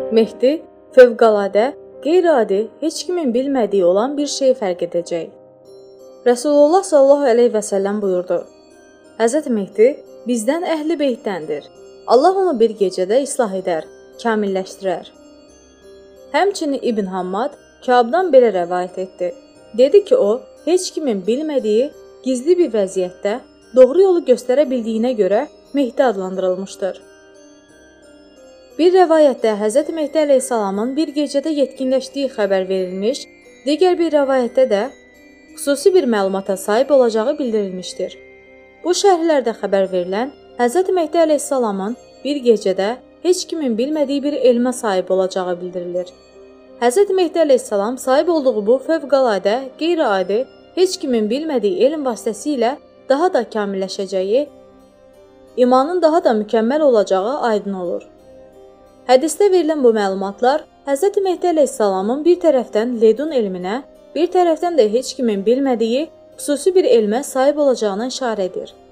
Mehdi fövqəladə, qeyri-adi, heç kimin bilmədiyi olan bir şey fərq edəcək. Rəsulullah sallallahu əleyhi və səlləm buyurdu: Həzrət Mehdi bizdən əhl-i beytdəndir. Allah onu bir gecədə islah edər, kamilləşdirər. Həmçinin İbn Hammad Kəbdən belə rəvayət etdi. Dedi ki, o, heç kimin bilmədiyi, gizli bir vəziyyətdə doğru yolu göstərə bildiyinə görə Mehdi adlandırılmışdır. Bir rəvayətdə Həzrət Mehdi əleyhissalamın bir gecədə yetkinləşdiyi xəbər verilmiş, digər bir rəvayətdə də xüsusi bir məlumata sahib olacağı bildirilmişdir. Bu şərhlərdə xəbər verilən Həzrət Mehdi əleyhissalamın bir gecədə heç kimin bilmədiyi bir elmə sahib olacağı bildirilir. Həzrət Mehdi əleyhissalam sahib olduğu bu fövqəladə, qeyri-adi, heç kimin bilmədiyi elm vasitəsilə daha da kamilləşəcəyi, imanın daha da mükəmməl olacağı aydın olur. Hədisdə verilən bu məlumatlar Həzrət Mehdi əleyhissalamın bir tərəfdən ledun elminə, bir tərəfdən də heç kimin bilmədiyi xüsusi bir elmə sahib olacağına işarə edir.